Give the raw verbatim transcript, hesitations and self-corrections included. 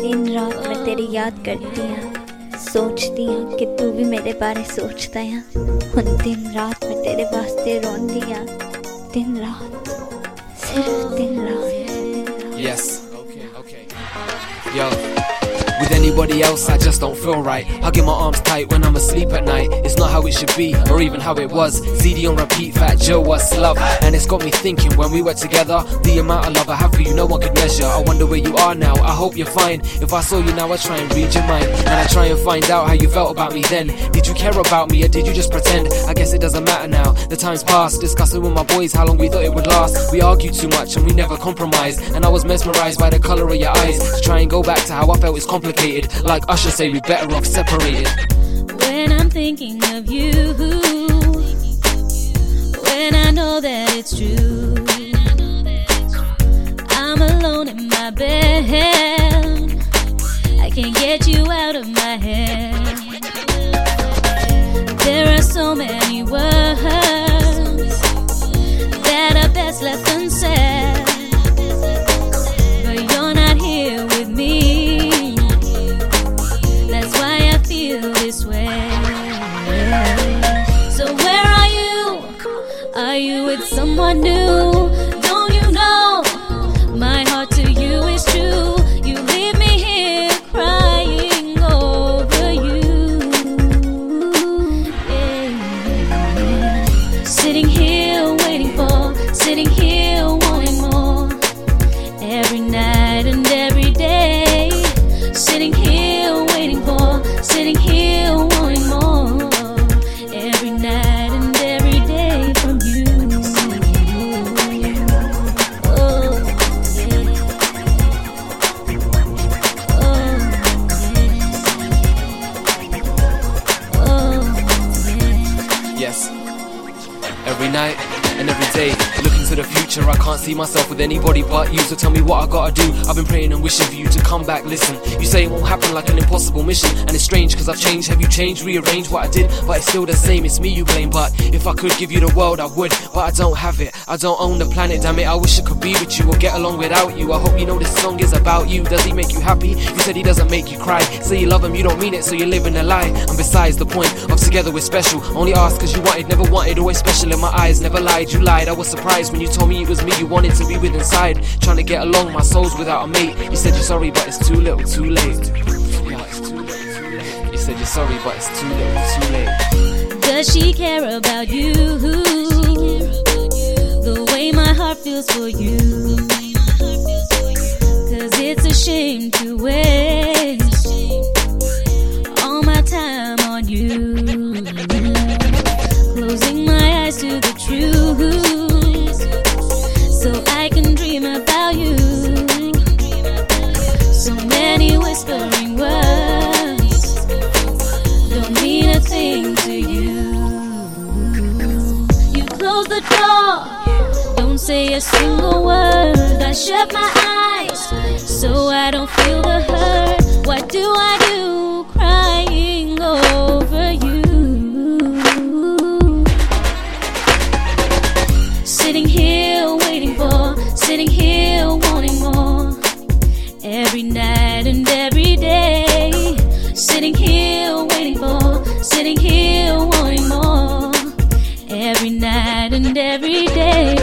दिन रात मैं तेरी याद करती हाँ, सोचती हाँ कि तू भी मेरे बारे सोचता है। हुन दिन रात मैं तेरे वास्ते रोंदी हाँ, दिन रात सिर्फ दिन रात। Yes. Okay, okay. Yo. With anybody else, I just don't feel right. Hugging my arms tight when I'm asleep at night. It's not how it should be, or even how it was. Z D on repeat, Fat Joe, what's love? And it's got me thinking, when we were together, the amount of love I have for you, no one could measure. I wonder where you are now, I hope you're fine. If I saw you now, I try and read your mind, and I try and find out how you felt about me then. Did you care about me, or did you just pretend? I guess it doesn't matter now, the time's passed. Discussing with my boys how long we thought it would last. We argued too much, and we never compromised, and I was mesmerized by the colour of your eyes. To try and go back to how I felt is complicated. Like Usher say, we better off separated. When I'm thinking of you, when I know that it's true, I'm alone in my bed, I can't get you out of my head. There are so many words that are best left unsaid, but you're not here with me. This way. So where are you? Are you with someone new? Don't you know my heart to you is true? You leave me here crying over you. Yeah. Sitting here waiting for, sitting here wanting more. Every night and every day. Sitting here waiting for, sitting here wanting more. Every night and every day from you. Oh, yeah. Oh, yeah. Oh, yeah. Yes. Every night and every day, looking to the future, I can't see myself with anybody but you. So tell me what I gotta do. I've been praying and wishing for you to come back. Listen, you say it won't happen, like an impossible mission, and it's strange cause I've changed. Have you changed, rearranged what I did? But it's still the same, it's me you blame. But if I could give you the world I would, but I don't have it, I don't own the planet. Damn it, I wish I could be with you or get along without you. I hope you know this song is about you. Does he make you happy? You said he doesn't make you cry. Say you love him, you don't mean it, so you're living a lie. And besides, the point of together we're special. Only asked cause you wanted, never wanted. Always special in my eyes, never lied. You lied, I was surprised when you told me it was me you wanted to be with inside. Trying to get along, my soul's without a mate. You said you're sorry but it's too little too late. Yeah, it's too little too late. You said you're sorry but it's too little too late. Does she care about you the way my heart feels for you? Cause it's a shame to waste all my time on you. Closing my eyes to the truth so I can dream about you. So many whispering words don't mean a thing to you. You close the door, don't say a single word. I shut my eyes so I don't feel the hurt. What do I do crying over you? Sitting here waiting for, sitting here wanting more. Every night and every day. Sitting here waiting for, sitting here wanting more. Every night and every day.